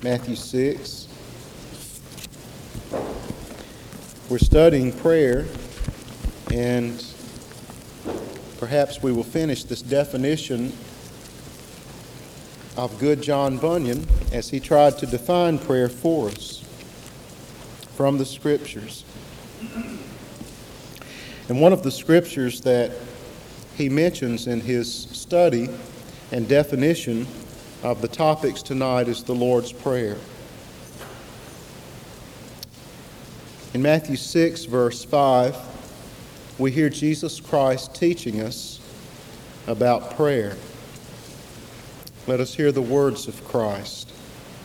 Matthew 6. We're studying prayer, and perhaps we will finish this definition of good John Bunyan as he tried to define prayer for us from the Scriptures. And one of the Scriptures that he mentions in his study and definition of the topics tonight is the Lord's Prayer. In Matthew 6, verse 5, we hear Jesus Christ teaching us about prayer. Let us hear the words of Christ.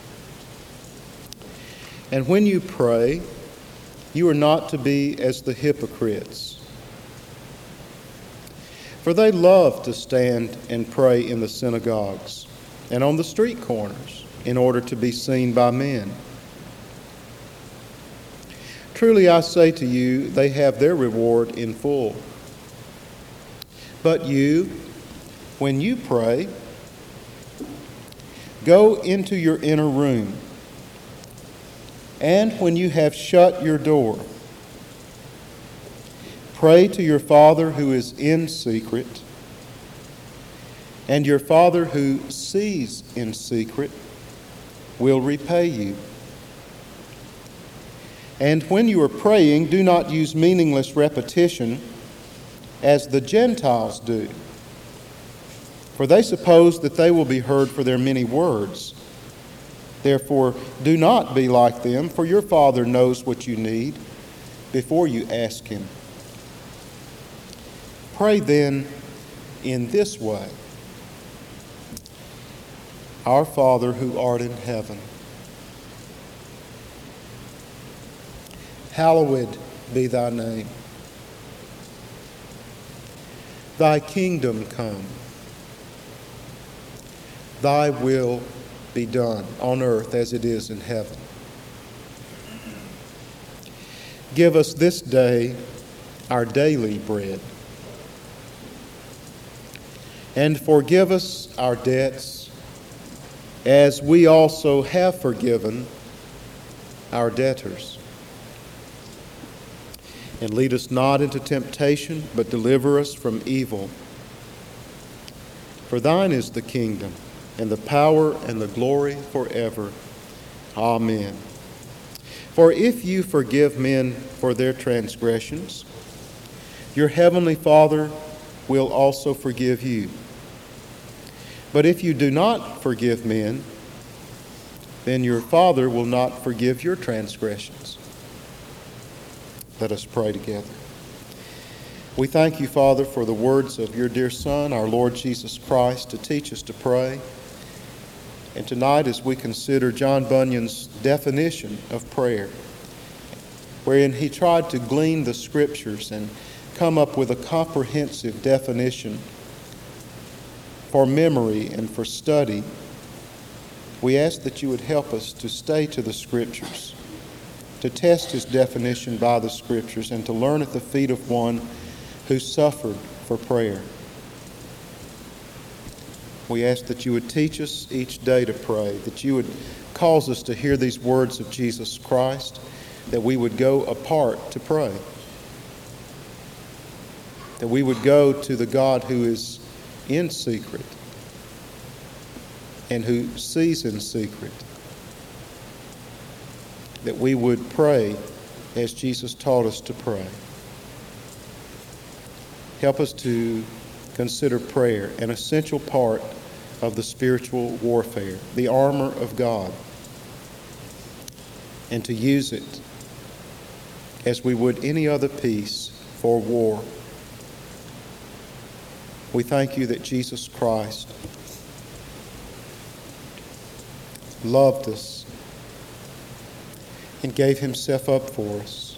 And when you pray, you are not to be as the hypocrites, for they love to stand and pray in the synagogues and on the street corners in order to be seen by men. Truly I say to you, they have their reward in full. But you, when you pray, go into your inner room, and when you have shut your door, pray to your Father who is in secret, and your Father who sees in secret will repay you. And when you are praying, do not use meaningless repetition as the Gentiles do, for they suppose that they will be heard for their many words. Therefore, do not be like them, for your Father knows what you need before you ask Him. Pray then in this way: Our Father who art in heaven, hallowed be thy name. Thy kingdom come. Thy will be done on earth as it is in heaven. Give us this day our daily bread. And forgive us our debts as we also have forgiven our debtors. And lead us not into temptation, but deliver us from evil. For thine is the kingdom, and the power, and the glory forever. Amen. For if you forgive men for their transgressions, your heavenly Father will also forgive you. But if you do not forgive men, then your Father will not forgive your transgressions. Let us pray together. We thank you, Father, for the words of your dear Son, our Lord Jesus Christ, to teach us to pray. And tonight, as we consider John Bunyan's definition of prayer, wherein he tried to glean the Scriptures and come up with a comprehensive definition for memory and for study, we ask that you would help us to stay to the Scriptures, to test his definition by the Scriptures, and to learn at the feet of one who suffered for prayer. We ask that you would teach us each day to pray, that you would cause us to hear these words of Jesus Christ, that we would go apart to pray, that we would go to the God who is in secret and who sees in secret, that we would pray as Jesus taught us to pray. Help us to consider prayer an essential part of the spiritual warfare, the armor of God, and to use it as we would any other piece for war. We thank you that Jesus Christ loved us and gave himself up for us,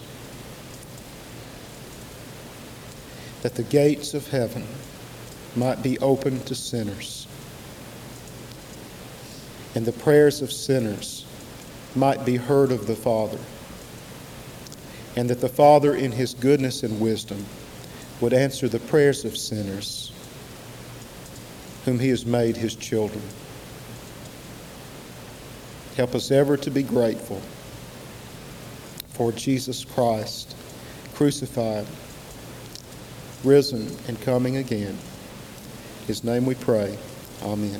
that the gates of heaven might be open to sinners, and the prayers of sinners might be heard of the Father, and that the Father in his goodness and wisdom would answer the prayers of sinners whom he has made his children. Help us ever to be grateful for Jesus Christ, crucified, risen, and coming again. In His name we pray. Amen.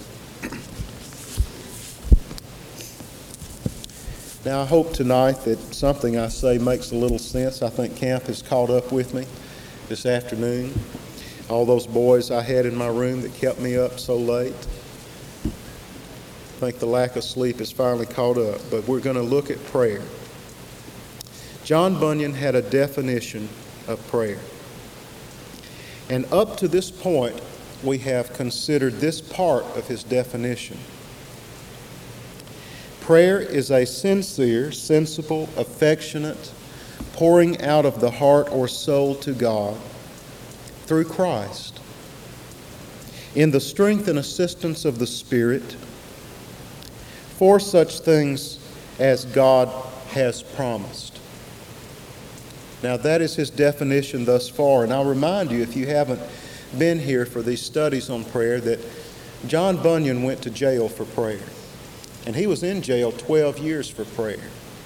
Now, I hope tonight that something I say makes a little sense. I think camp has caught up with me this afternoon. All those boys I had in my room that kept me up so late. I think the lack of sleep has finally caught up, but we're going to look at prayer. John Bunyan had a definition of prayer. And up to this point, we have considered this part of his definition. Prayer is a sincere, sensible, affectionate pouring out of the heart or soul to God through Christ, in the strength and assistance of the Spirit, for such things as God has promised. Now that is his definition thus far, and I'll remind you, if you haven't been here for these studies on prayer, that John Bunyan went to jail for prayer. And he was in jail 12 years for prayer.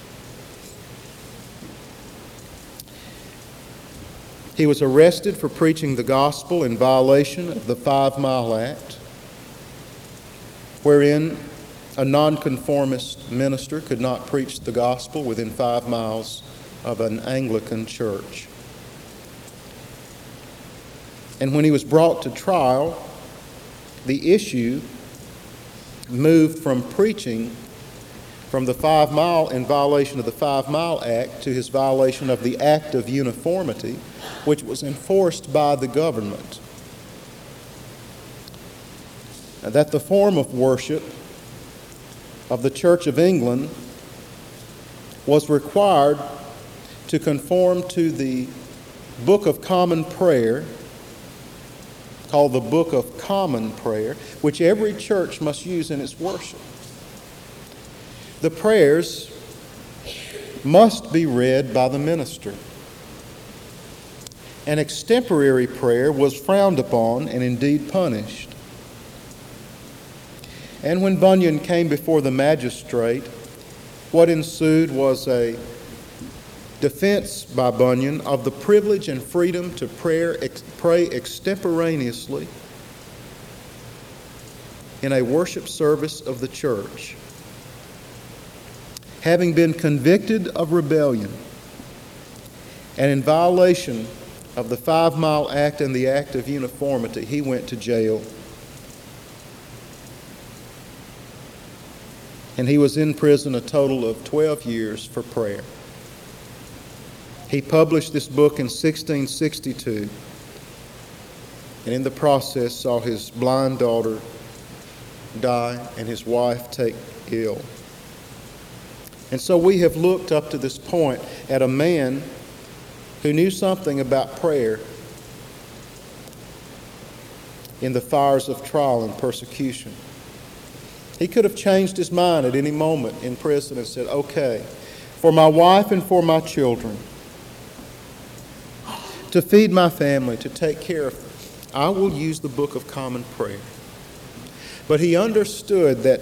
He was arrested for preaching the gospel in violation of the 5 Mile Act, wherein a nonconformist minister could not preach the gospel within 5 miles of an Anglican church. And when he was brought to trial, the issue moved from preaching from the 5 Mile in violation of the 5 Mile Act to his violation of the Act of Uniformity, which was enforced by the government. That the form of worship of the Church of England was required to conform to the Book of Common Prayer, called the Book of Common Prayer, which every church must use in its worship. The prayers must be read by the minister. An extemporary prayer was frowned upon and indeed punished. And when Bunyan came before the magistrate, what ensued was a defense by Bunyan of the privilege and freedom to pray extemporaneously in a worship service of the church. Having been convicted of rebellion and in violation of the 5 Mile Act and the Act of Uniformity, he went to jail. And he was in prison a total of 12 years for prayer. He published this book in 1662, and in the process saw his blind daughter die and his wife take ill. And so we have looked up to this point at a man who knew something about prayer in the fires of trial and persecution. He could have changed his mind at any moment in prison and said, okay, for my wife and for my children, to feed my family, to take care of them, I will use the Book of Common Prayer. But he understood that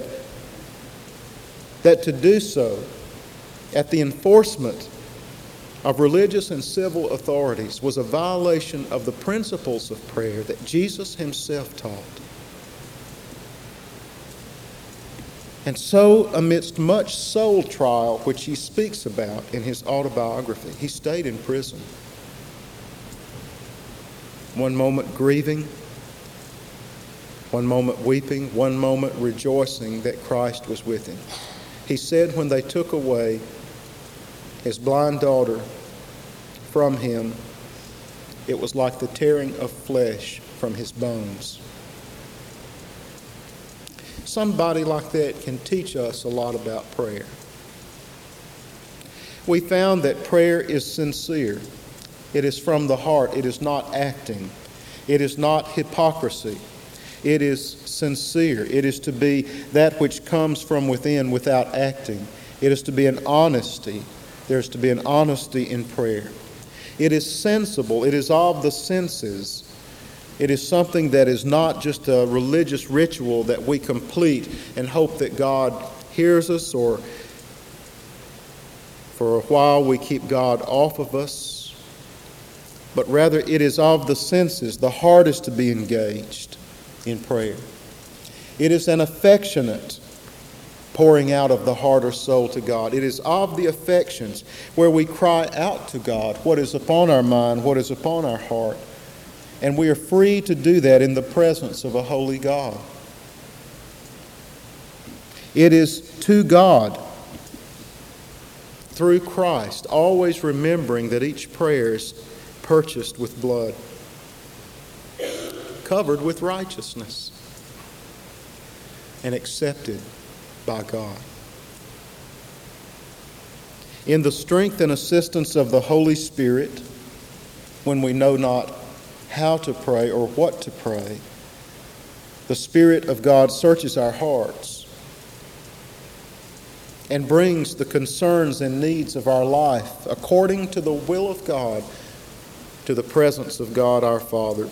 to do so at the enforcement of religious and civil authorities was a violation of the principles of prayer that Jesus himself taught. And so, amidst much soul trial, which he speaks about in his autobiography, he stayed in prison. One moment grieving, one moment weeping, one moment rejoicing that Christ was with him. He said when they took away his blind daughter from him, it was like the tearing of flesh from his bones. Somebody like that can teach us a lot about prayer. We found that prayer is sincere. It is from the heart. It is not acting. It is not hypocrisy. It is sincere. It is to be that which comes from within without acting. It is to be an honesty. There is to be an honesty in prayer. It is sensible. It is of the senses. It is something that is not just a religious ritual that we complete and hope that God hears us, or for a while we keep God off of us, but rather it is of the senses. The heart is to be engaged in prayer. It is an affectionate pouring out of the heart or soul to God. It is of the affections where we cry out to God what is upon our mind, what is upon our heart. And we are free to do that in the presence of a holy God. It is to God through Christ, always remembering that each prayer is purchased with blood, covered with righteousness, and accepted by God. In the strength and assistance of the Holy Spirit, when we know not how to pray or what to pray, the Spirit of God searches our hearts and brings the concerns and needs of our life according to the will of God to the presence of God our Father.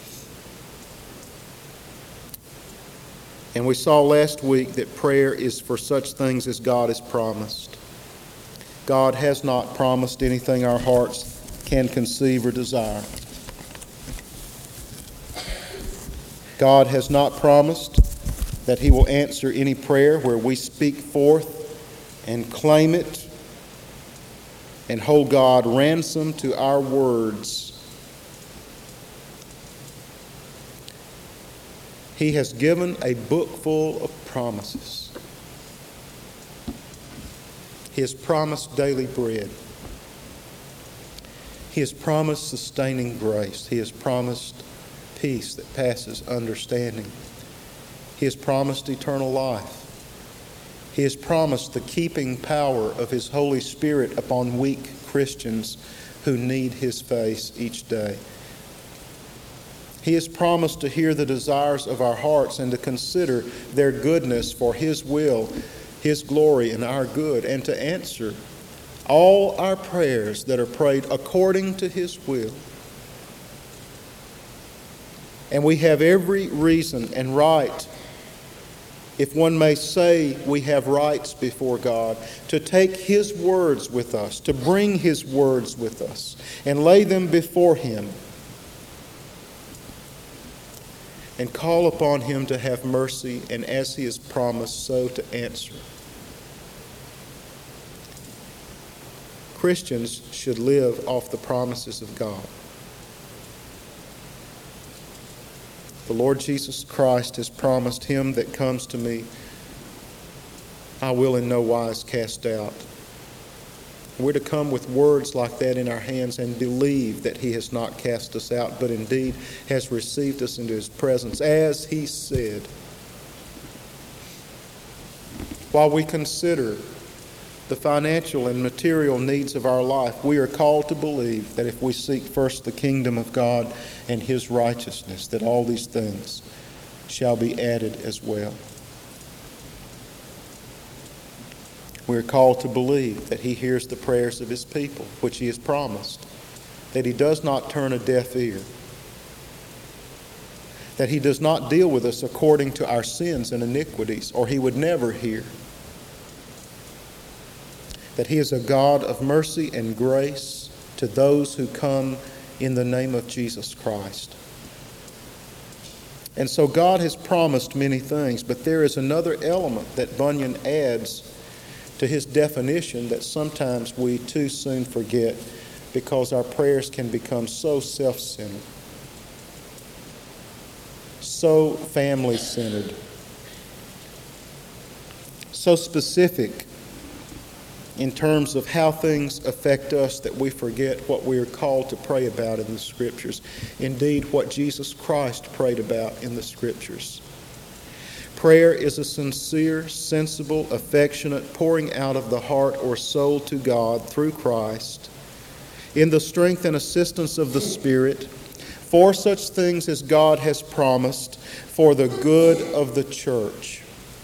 And we saw last week that prayer is for such things as God has promised. God has not promised anything our hearts can conceive or desire. God has not promised that He will answer any prayer where we speak forth and claim it and hold God ransom to our words. He has given a book full of promises. He has promised daily bread. He has promised sustaining grace. He has promised peace that passes understanding. He has promised eternal life. He has promised the keeping power of His Holy Spirit upon weak Christians who need His face each day. He has promised to hear the desires of our hearts and to consider their goodness for His will, His glory, and our good, and to answer all our prayers that are prayed according to His will. And we have every reason and right, if one may say we have rights before God, to take His words with us, to bring His words with us, and lay them before Him, and call upon Him to have mercy, and as He has promised, so to answer. Christians should live off the promises of God. The Lord Jesus Christ has promised, "Him that comes to me, I will in no wise cast out." We're to come with words like that in our hands and believe that He has not cast us out, but indeed has received us into His presence, as He said. While we consider the financial and material needs of our life, we are called to believe that if we seek first the kingdom of God and His righteousness, that all these things shall be added as well. We are called to believe that He hears the prayers of His people, which He has promised, that He does not turn a deaf ear, that He does not deal with us according to our sins and iniquities, or He would never hear, that He is a God of mercy and grace to those who come in the name of Jesus Christ. And so God has promised many things, but there is another element that Bunyan adds to his definition that sometimes we too soon forget because our prayers can become so self-centered, so family-centered, so specific in terms of how things affect us that we forget what we are called to pray about in the Scriptures. Indeed, what Jesus Christ prayed about in the Scriptures. Prayer is a sincere, sensible, affectionate pouring out of the heart or soul to God through Christ in the strength and assistance of the Spirit for such things as God has promised for the good of the church.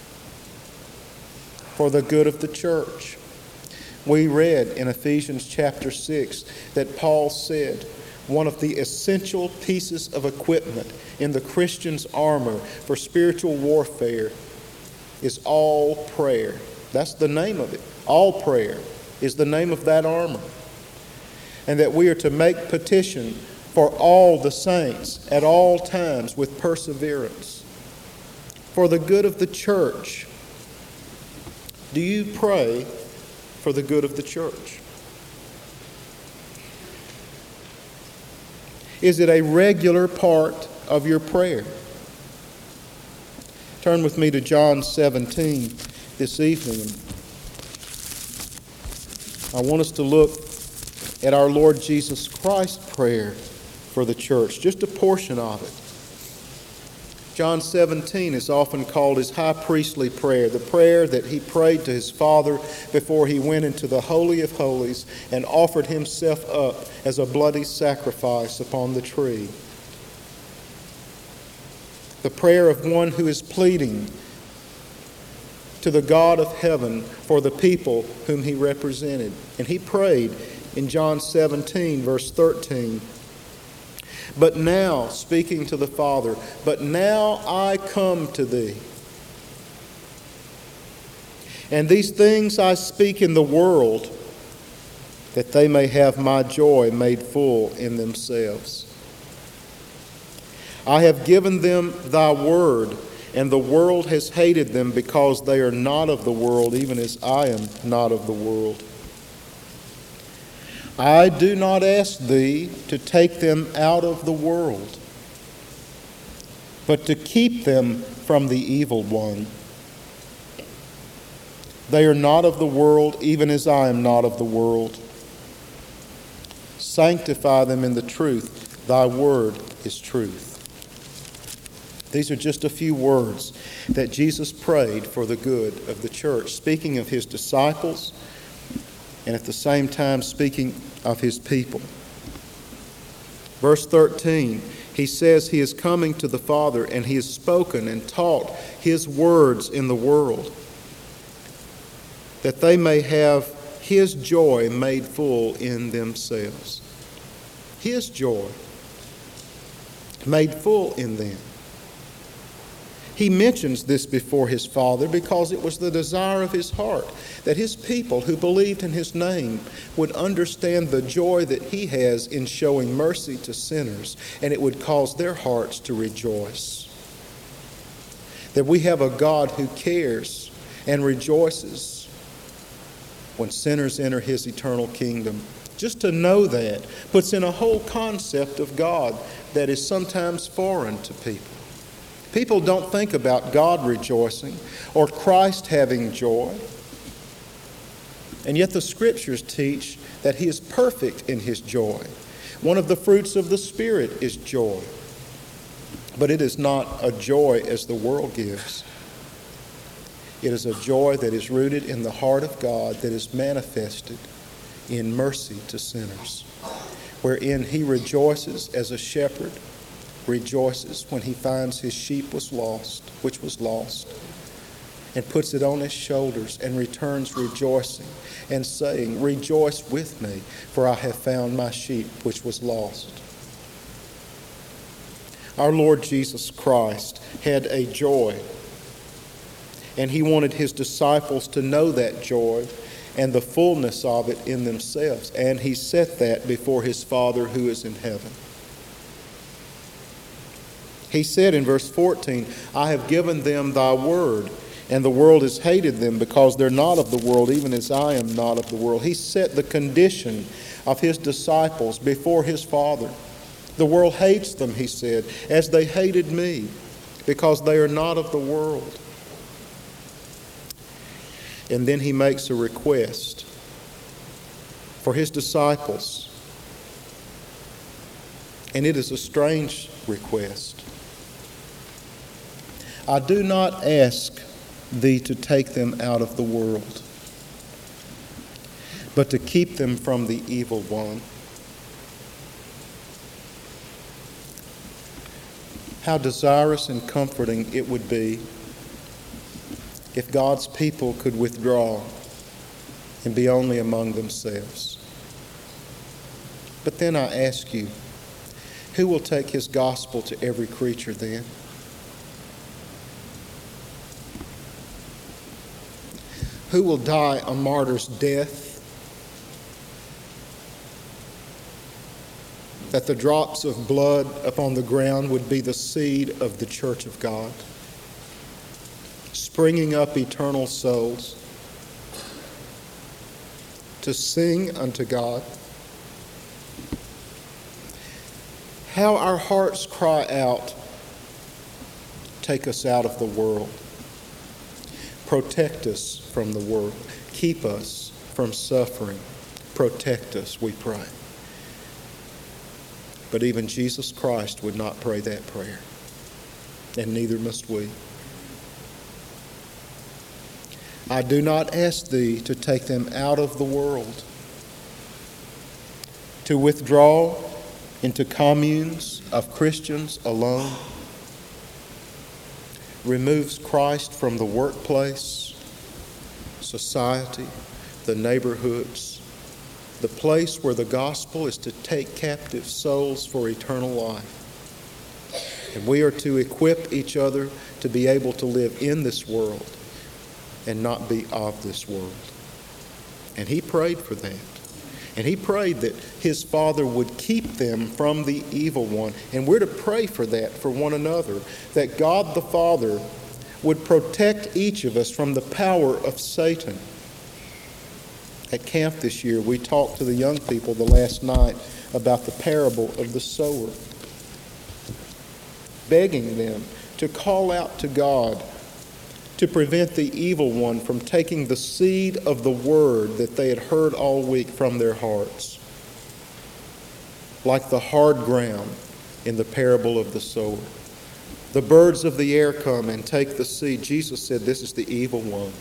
For the good of the church. We read in Ephesians chapter 6 that Paul said one of the essential pieces of equipment in the Christian's armor for spiritual warfare is all prayer. That's the name of it. All prayer is the name of that armor. And that we are to make petition for all the saints at all times with perseverance, for the good of the church. Do you pray for the good of the church? Is it a regular part of your prayer? Turn with me to John 17 this evening. I want us to look at our Lord Jesus Christ's prayer for the church, just a portion of it. John 17 is often called his high priestly prayer, the prayer that he prayed to his Father before he went into the Holy of Holies and offered himself up as a bloody sacrifice upon the tree. The prayer of one who is pleading to the God of heaven for the people whom he represented. And he prayed in John 17, verse 13, "But now," speaking to the Father, "but now I come to thee. And these things I speak in the world, that they may have my joy made full in themselves. I have given them thy word, and the world has hated them because they are not of the world, even as I am not of the world. I do not ask thee to take them out of the world, but to keep them from the evil one. They are not of the world, even as I am not of the world. Sanctify them in the truth. Thy word is truth." These are just a few words that Jesus prayed for the good of the church, speaking of his disciples and at the same time speaking of his people. Verse 13, he says he is coming to the Father and he has spoken and taught his words in the world, that they may have his joy made full in themselves. His joy made full in them. He mentions this before his Father because it was the desire of his heart that his people who believed in his name would understand the joy that he has in showing mercy to sinners, and it would cause their hearts to rejoice. That we have a God who cares and rejoices when sinners enter his eternal kingdom. Just to know that puts in a whole concept of God that is sometimes foreign to people. People don't think about God rejoicing or Christ having joy. And yet the Scriptures teach that he is perfect in his joy. One of the fruits of the Spirit is joy. But it is not a joy as the world gives. It is a joy that is rooted in the heart of God, that is manifested in mercy to sinners, wherein he rejoices as a shepherd rejoices when he finds his sheep which was lost, and puts it on his shoulders and returns rejoicing and saying, "Rejoice with me, for I have found my sheep which was lost." Our Lord Jesus Christ had a joy, and he wanted his disciples to know that joy and the fullness of it in themselves, and he set that before his Father who is in heaven. He said in verse 14, "I have given them thy word, and the world has hated them because they're not of the world, even as I am not of the world." He set the condition of his disciples before his Father. The world hates them, he said, as they hated me, because they are not of the world. And then he makes a request for his disciples. And it is a strange request. "I do not ask thee to take them out of the world, but to keep them from the evil one." How desirous and comforting it would be if God's people could withdraw and be only among themselves. But then I ask you, who will take his gospel to every creature then? who will die a martyr's death, that the drops of blood upon the ground would be the seed of the church of God, springing up eternal souls to sing unto God. How our hearts cry out, take us out of the world. Protect us from the world. Keep us from suffering. Protect us, we pray. But even Jesus Christ would not pray that prayer, and neither must we. I do not ask thee to take them out of the world, to withdraw into communes of Christians alone, removes Christ from the workplace, society, the neighborhoods, the place where the gospel is to take captive souls for eternal life. And we are to equip each other to be able to live in this world and not be of this world. And he prayed for that. And he prayed that his Father would keep them from the evil one. And we're to pray for that for one another, that God the Father would protect each of us from the power of Satan. At camp this year, we talked to the young people the last night about the parable of the sower, begging them to call out to God to prevent the evil one from taking the seed of the word that they had heard all week from their hearts, like the hard ground in the parable of the sower. The birds of the air come and take the seed. Jesus said this is the evil one.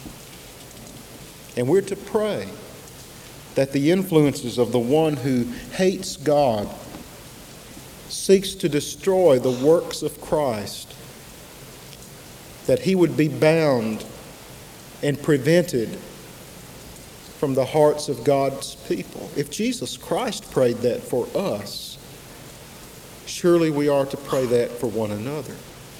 And we're to pray that the influences of the one who hates God, seeks to destroy the works of Christ, that he would be bound and prevented from the hearts of God's people. If Jesus Christ prayed that for us, surely we are to pray that for one another.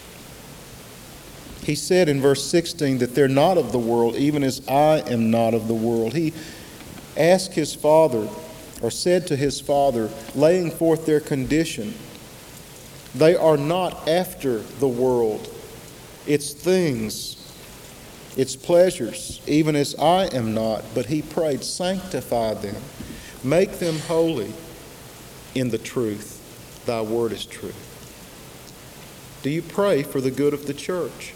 He said in verse 16 that they're not of the world, even as I am not of the world. He asked his Father, or said to his Father, laying forth their condition, they are not after the world, its things, its pleasures, even as I am not. But he prayed, sanctify them, make them holy in the truth. Thy word is true. Do you pray for the good of the church?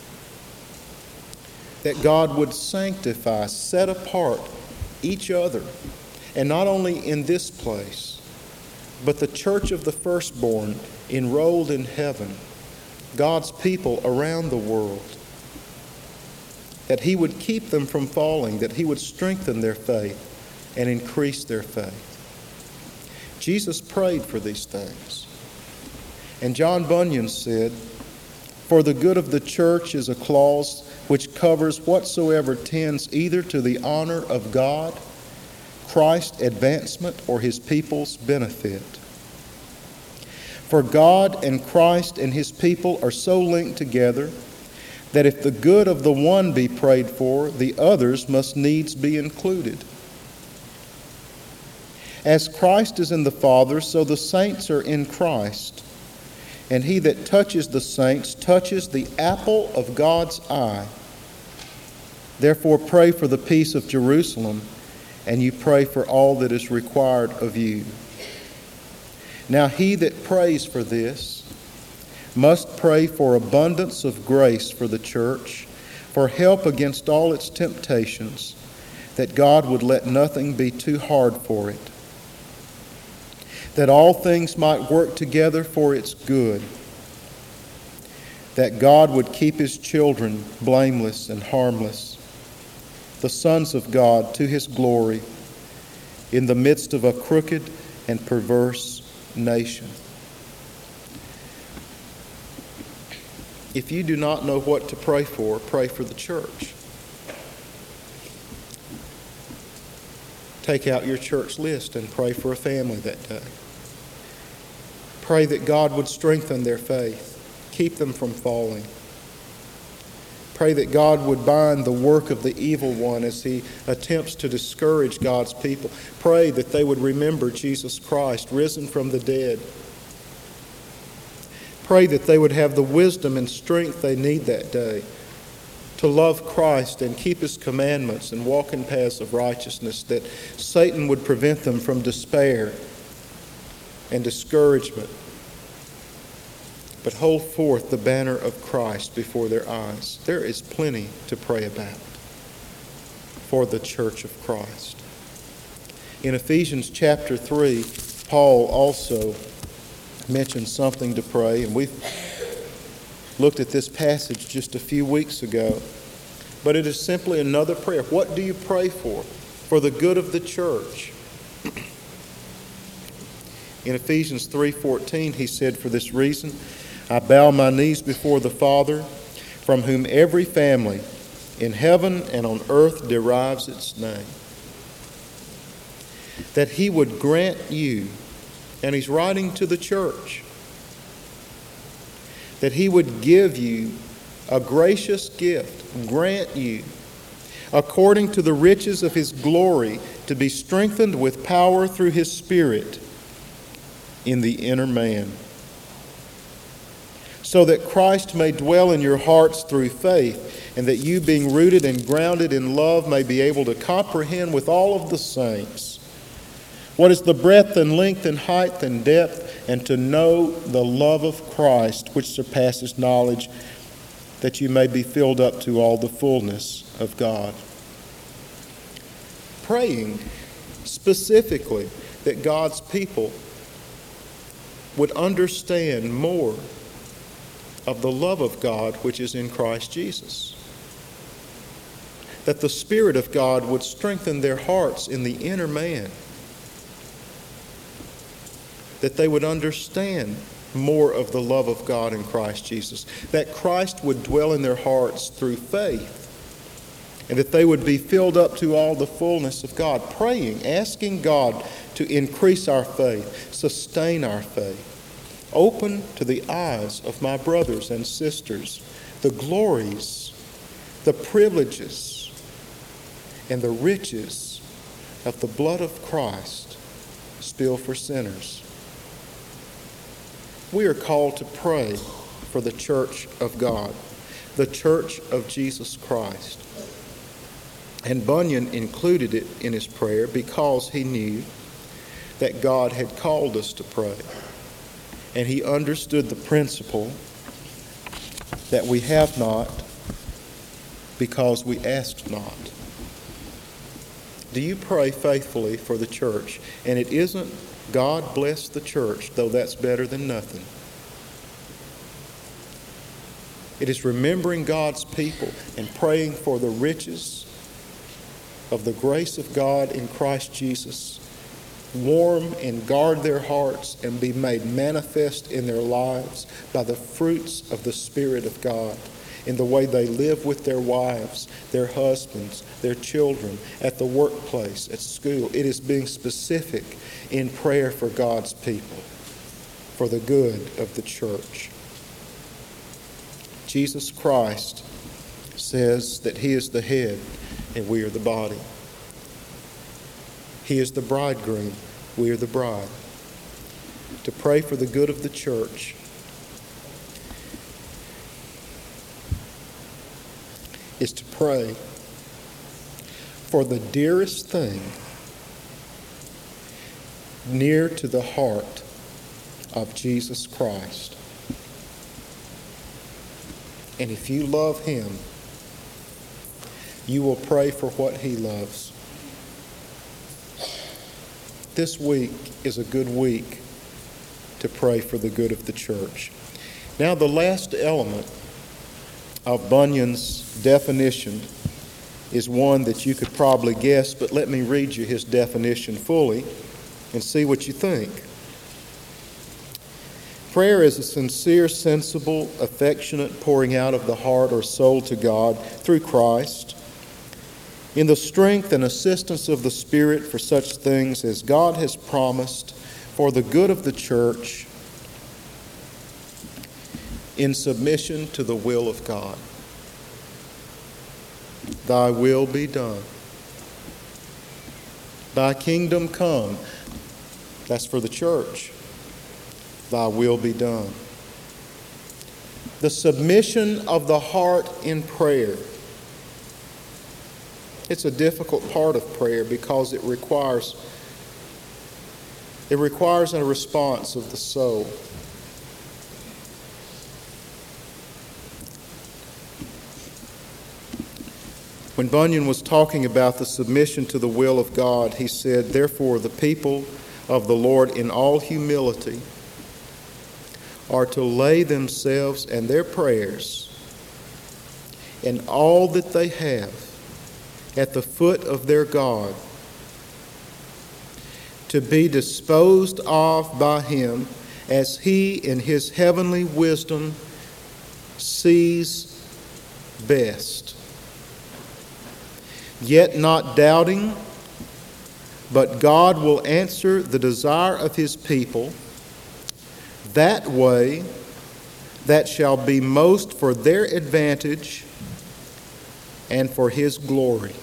That God would sanctify, set apart each other, and not only in this place, but the church of the firstborn enrolled in heaven, God's people around the world, that he would keep them from falling, that he would strengthen their faith and increase their faith. Jesus prayed for these things. And John Bunyan said, for the good of the church is a clause which covers whatsoever tends either to the honor of God, Christ's advancement, or his people's benefit. For God and Christ and his people are so linked together that if the good of the one be prayed for, the others must needs be included. As Christ is in the Father, so the saints are in Christ. And he that touches the saints touches the apple of God's eye. Therefore pray for the peace of Jerusalem, and you pray for all that is required of you. Now he that prays for this must pray for abundance of grace for the church, for help against all its temptations, that God would let nothing be too hard for it, that all things might work together for its good, that God would keep his children blameless and harmless, the sons of God to his glory, in the midst of a crooked and perverse nation. If you do not know what to pray for the church. Take out your church list and pray for a family that day. Pray that God would strengthen their faith, keep them from falling. Pray that God would bind the work of the evil one as he attempts to discourage God's people. Pray that they would remember Jesus Christ, risen from the dead. Pray that they would have the wisdom and strength they need that day to love Christ and keep His commandments and walk in paths of righteousness, that Satan would prevent them from despair and discouragement, but hold forth the banner of Christ before their eyes. There is plenty to pray about for the church of Christ. In Ephesians chapter 3, Paul also mentioned something to pray, and we've looked at this passage just a few weeks ago, but it is simply another prayer. What do you pray for? For the good of the church. In Ephesians 3:14, he said, "For this reason, I bow my knees before the Father, from whom every family in heaven and on earth derives its name, that He would grant you," and he's writing to the church, "that He would give you a gracious gift, grant you, according to the riches of His glory, to be strengthened with power through His Spirit in the inner man, so that Christ may dwell in your hearts through faith, and that you, being rooted and grounded in love, may be able to comprehend with all of the saints what is the breadth and length and height and depth, and to know the love of Christ, which surpasses knowledge, that you may be filled up to all the fullness of God." Praying specifically that God's people would understand more of the love of God which is in Christ Jesus. That the Spirit of God would strengthen their hearts in the inner man. That they would understand more of the love of God in Christ Jesus. That Christ would dwell in their hearts through faith. And that they would be filled up to all the fullness of God. Praying, asking God to increase our faith, sustain our faith. Open to the eyes of my brothers and sisters the glories, the privileges, and the riches of the blood of Christ spilled for sinners. We are called to pray for the church of God, the church of Jesus Christ. And Bunyan included it in his prayer because he knew that God had called us to pray. And he understood the principle that we have not because we asked not. Do you pray faithfully for the church? And it isn't God bless the church, though that's better than nothing. It is remembering God's people and praying for the riches of the grace of God in Christ Jesus warm and guard their hearts and be made manifest in their lives by the fruits of the Spirit of God in the way they live with their wives, their husbands, their children, at the workplace, at school. It is being specific in prayer for God's people, for the good of the church. Jesus Christ says that He is the head and we are the body. He is the bridegroom, we are the bride. To pray for the good of the church is to pray for the dearest thing near to the heart of Jesus Christ. And if you love Him, you will pray for what He loves. This week is a good week to pray for the good of the church. Now, the last element of Bunyan's definition is one that you could probably guess, but let me read you his definition fully and see what you think. Prayer is a sincere, sensible, affectionate pouring out of the heart or soul to God through Christ in the strength and assistance of the Spirit for such things as God has promised for the good of the church in submission to the will of God. Thy will be done. Thy kingdom come. That's for the church. Thy will be done. The submission of the heart in prayer. It's a difficult part of prayer because it requires a response of the soul. When Bunyan was talking about the submission to the will of God, he said, "Therefore the people of the Lord in all humility are to lay themselves and their prayers and all that they have at the foot of their God, to be disposed of by Him as He in His heavenly wisdom sees best. Yet not doubting, but God will answer the desire of His people that way that shall be most for their advantage and for His glory."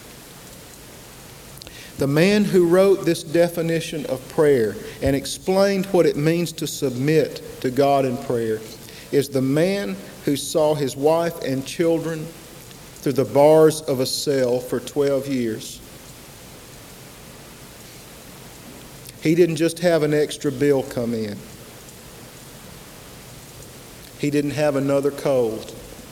The man who wrote this definition of prayer and explained what it means to submit to God in prayer is the man who saw his wife and children through the bars of a cell for 12 years. He didn't just have an extra bill come in. He didn't have another cold.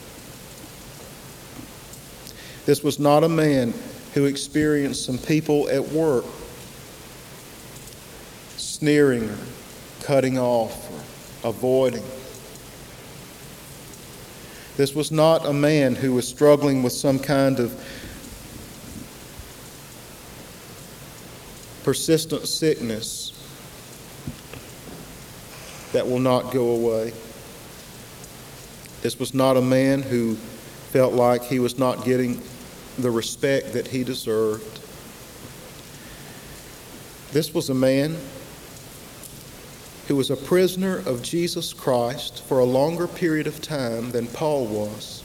This was not a man who experienced some people at work sneering or cutting off or avoiding. This was not a man who was struggling with some kind of persistent sickness that will not go away. This was not a man who felt like he was not getting the respect that he deserved. This was a man who was a prisoner of Jesus Christ for a longer period of time than Paul was.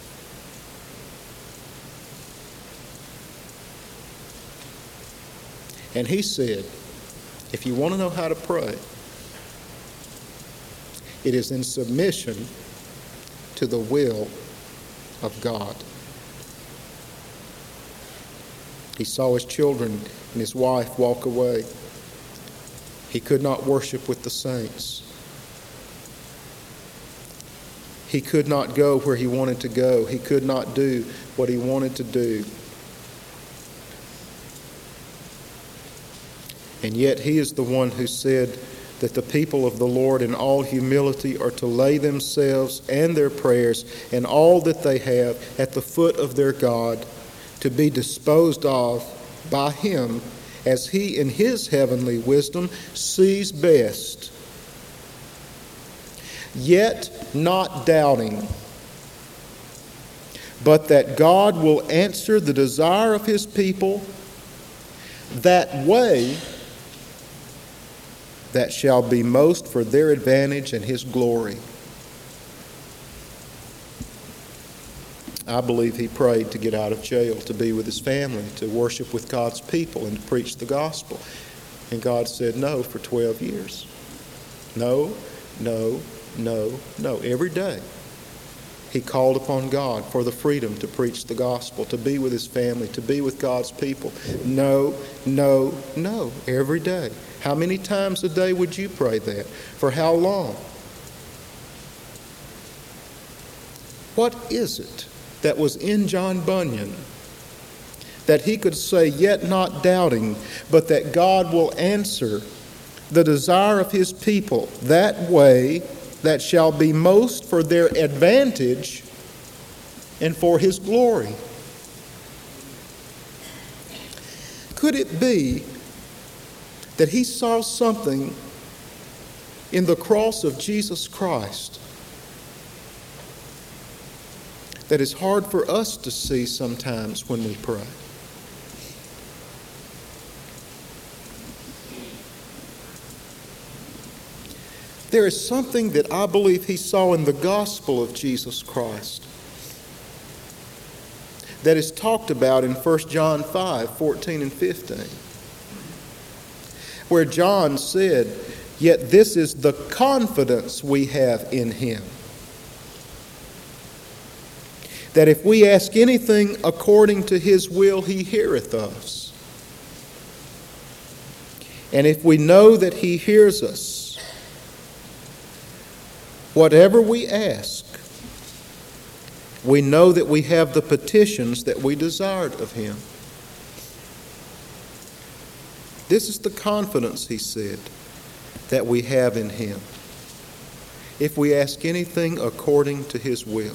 And he said, if you want to know how to pray, it is in submission to the will of God. He saw his children and his wife walk away. He could not worship with the saints. He could not go where he wanted to go. He could not do what he wanted to do. And yet he is the one who said that the people of the Lord in all humility are to lay themselves and their prayers and all that they have at the foot of their God, to be disposed of by Him as He in His heavenly wisdom sees best. Yet not doubting, but that God will answer the desire of His people that way that shall be most for their advantage and His glory. I believe he prayed to get out of jail, to be with his family, to worship with God's people, and to preach the gospel. And God said no for 12 years. No, no, no, no. Every day he called upon God for the freedom to preach the gospel, to be with his family, to be with God's people. No, no, no. Every day. How many times a day would you pray that? For how long? What is it that was in John Bunyan that he could say, yet not doubting, but that God will answer the desire of His people that way that shall be most for their advantage and for His glory? Could it be that he saw something in the cross of Jesus Christ that is hard for us to see sometimes when we pray? There is something that I believe he saw in the gospel of Jesus Christ that is talked about in 1 John 5:14 and 15, where John said, "Yet this is the confidence we have in him, that if we ask anything according to his will, he heareth us. And if we know that he hears us, whatever we ask, we know that we have the petitions that we desired of him." This is the confidence, he said, that we have in him, if we ask anything according to his will.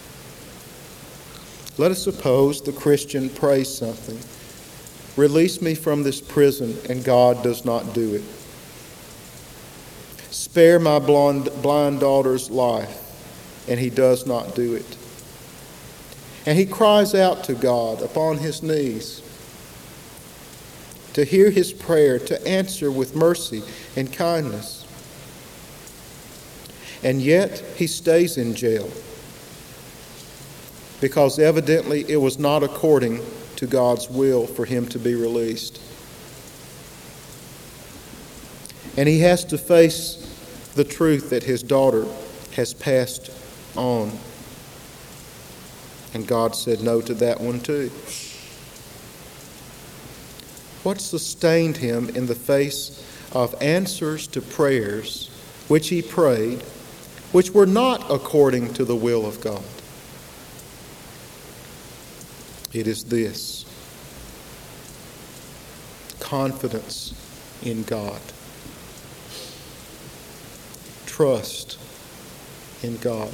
Let us suppose the Christian prays something, "Release me from this prison," and God does not do it. "Spare my blind daughter's life," and he does not do it. And he cries out to God upon his knees to hear his prayer, to answer with mercy and kindness. And yet he stays in jail, because evidently it was not according to God's will for him to be released. And he has to face the truth that his daughter has passed on. And God said no to that one too. What sustained him in the face of answers to prayers which he prayed, which were not according to the will of God? It is this: confidence in God, trust in God,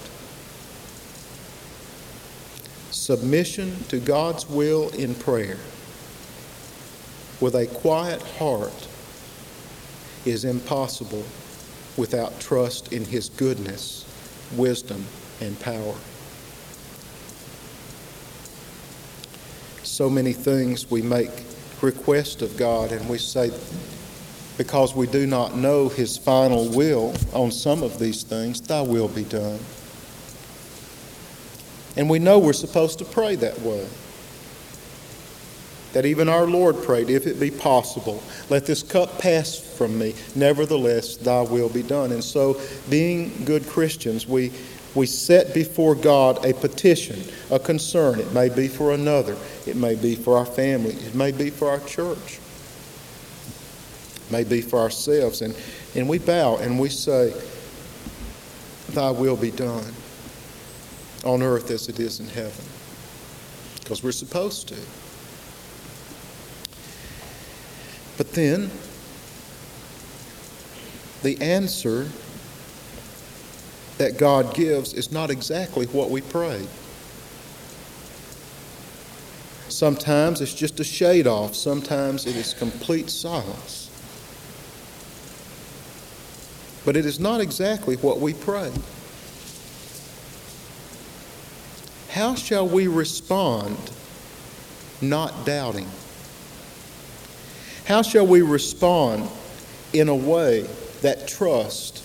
submission to God's will in prayer with a quiet heart is impossible without trust in his goodness, wisdom, and power. So many things we make request of God, and we say, because we do not know his final will on some of these things, "Thy will be done." And we know we're supposed to pray that way. That even our Lord prayed, "If it be possible, let this cup pass from me. Nevertheless, thy will be done." And so, being good Christians, we set before God a petition, a concern. It may be for another. It may be for our family. It may be for our church. It may be for ourselves. And we bow and we say, "Thy will be done on earth as it is in heaven." Because we're supposed to. But then, the answer that God gives is not exactly what we prayed. Sometimes it's just a shade off. Sometimes it is complete silence. But it is not exactly what we prayed. How shall we respond not doubting? How shall we respond in a way that trusts?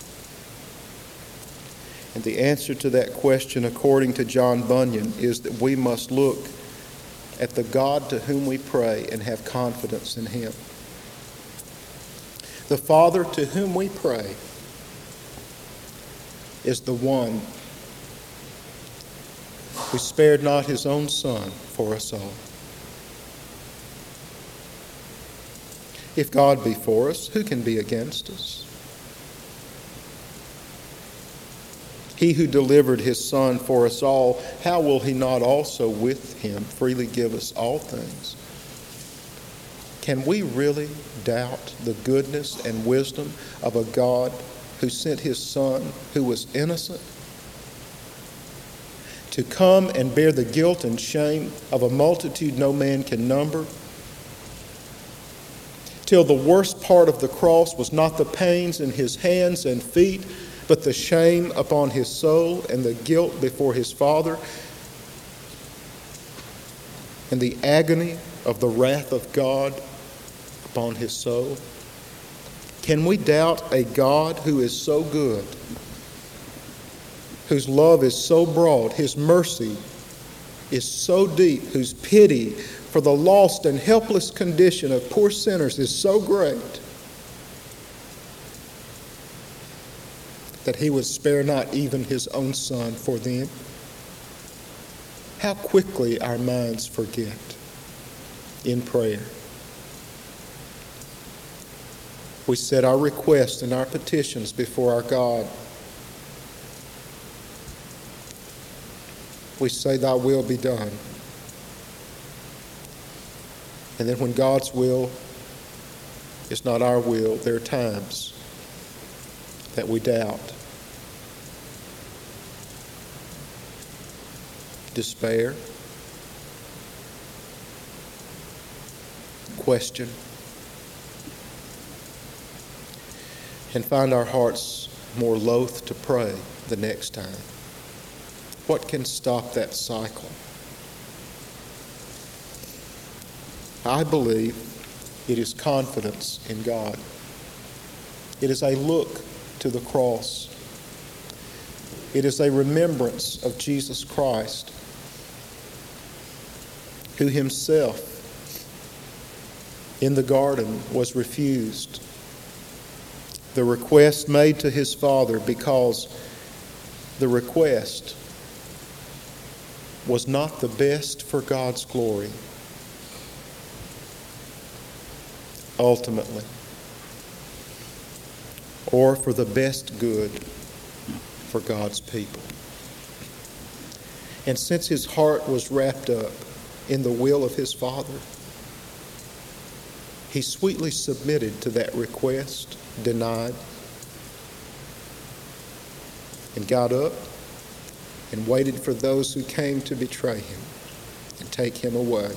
And the answer to that question, according to John Bunyan, is that we must look at the God to whom we pray and have confidence in him. The Father to whom we pray is the one who spared not his own Son for us all. If God be for us, who can be against us? He who delivered his Son for us all, how will he not also with him freely give us all things? Can we really doubt the goodness and wisdom of a God who sent his Son, who was innocent, to come and bear the guilt and shame of a multitude no man can number? Till the worst part of the cross was not the pains in his hands and feet, but the shame upon his soul and the guilt before his Father and the agony of the wrath of God upon his soul. Can we doubt a God who is so good, whose love is so broad, his mercy is so deep, whose pity for the lost and helpless condition of poor sinners is so great, that he would spare not even his own Son for them. How quickly our minds forget in prayer. We set our requests and our petitions before our God. We say, "Thy will be done." And then when God's will is not our will, there are times that we doubt, despair, question, and find our hearts more loath to pray the next time. What can stop that cycle? I believe it is confidence in God. It is a look to the cross. It is a remembrance of Jesus Christ, who himself in the garden was refused the request made to his Father, because the request was not the best for God's glory ultimately, or for the best good for God's people. And since his heart was wrapped up in the will of his Father, he sweetly submitted to that request, denied, and got up and waited for those who came to betray him and take him away,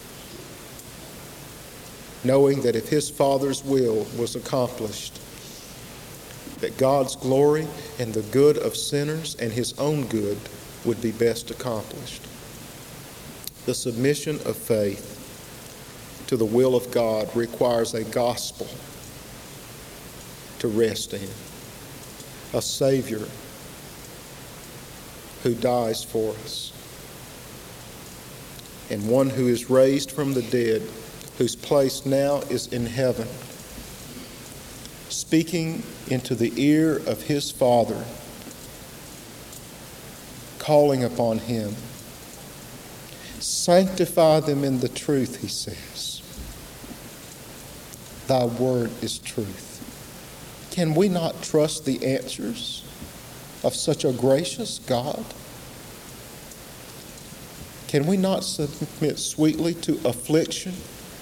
knowing that if his Father's will was accomplished, that God's glory and the good of sinners and his own good would be best accomplished. The submission of faith to the will of God requires a gospel to rest in, a Savior who dies for us, and one who is raised from the dead, whose place now is in heaven, speaking into the ear of his Father, calling upon him. Sanctify them in the truth, he says. Thy word is truth. Can we not trust the answers of such a gracious God? Can we not submit sweetly to affliction,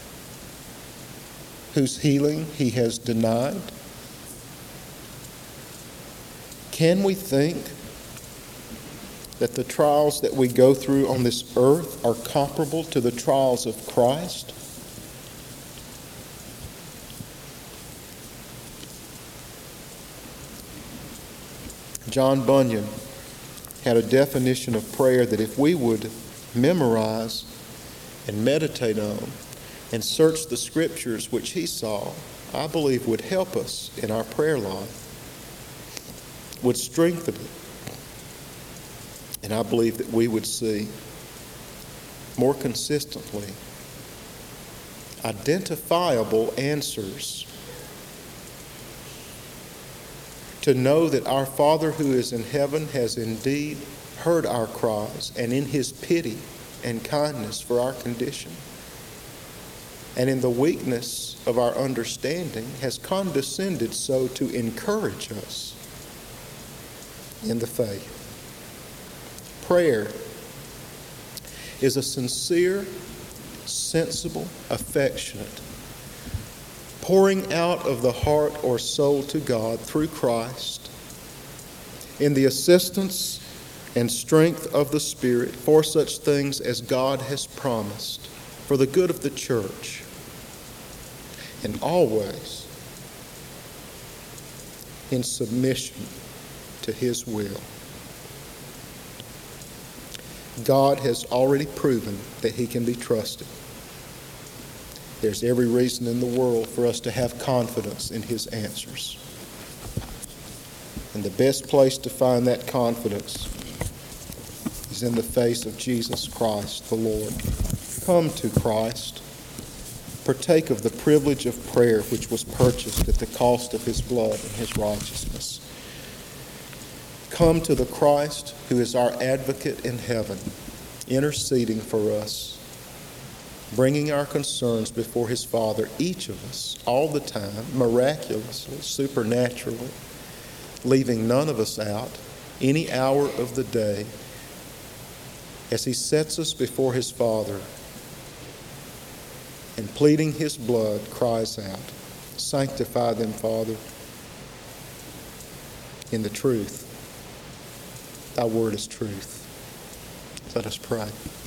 whose healing he has denied? Can we think that the trials that we go through on this earth are comparable to the trials of Christ? John Bunyan had a definition of prayer that if we would memorize and meditate on and search the scriptures which he saw, I believe would help us in our prayer life, would strengthen it. And I believe that we would see more consistently identifiable answers to know that our Father who is in heaven has indeed heard our cries, and in his pity and kindness for our condition, and in the weakness of our understanding, has condescended so to encourage us in the faith. Prayer is a sincere, sensible, affectionate pouring out of the heart or soul to God through Christ in the assistance and strength of the Spirit for such things as God has promised for the good of the church, and always in submission to his will. God has already proven that he can be trusted. There's every reason in the world for us to have confidence in his answers. And the best place to find that confidence is in the face of Jesus Christ the Lord. Come to Christ. Partake of the privilege of prayer which was purchased at the cost of his blood and his righteousness. Come to the Christ who is our advocate in heaven, interceding for us, bringing our concerns before his Father, each of us, all the time, miraculously, supernaturally, leaving none of us out, any hour of the day, as he sets us before his Father and pleading his blood cries out, sanctify them, Father, in the truth. Thy word is truth. Let us pray.